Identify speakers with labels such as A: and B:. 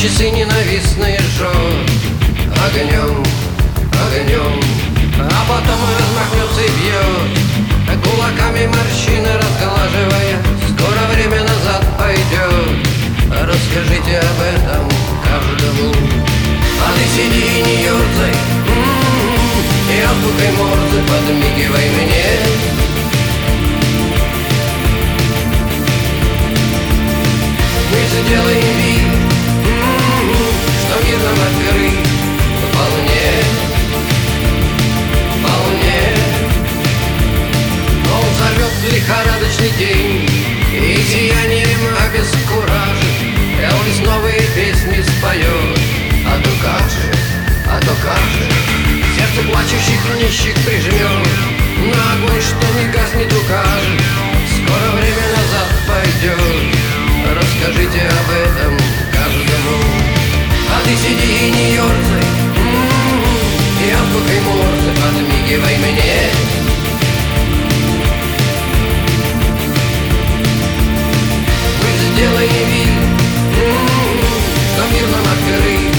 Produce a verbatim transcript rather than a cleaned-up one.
A: часы ненавистные жжет огнем, огнем, а потом и размахнется и бьет кулаками морщины разглаживая. Скоро время назад пойдет, расскажите об этом каждому. А ты сиди и не ерзай, м-м-м, и азбукой Морзе подмигивай мне. Мы сделаем вид, м-м-м, что мир нам открыт вполне, вполне. Но взорвет лихорадочный день, и сиянием обескуражит, и он новые песни споет. А то как же, а то как же, сердце плачущих нищих прижмет, на огонь, что не гаснет, укажет. Скоро время назад пойдет, расскажите об этом каждому. А ты сиди и не ерзай, м-м-м, и азбукой Морзе подмигивай мне. Мы сделаем вид, м-м-м, что мир нам открыт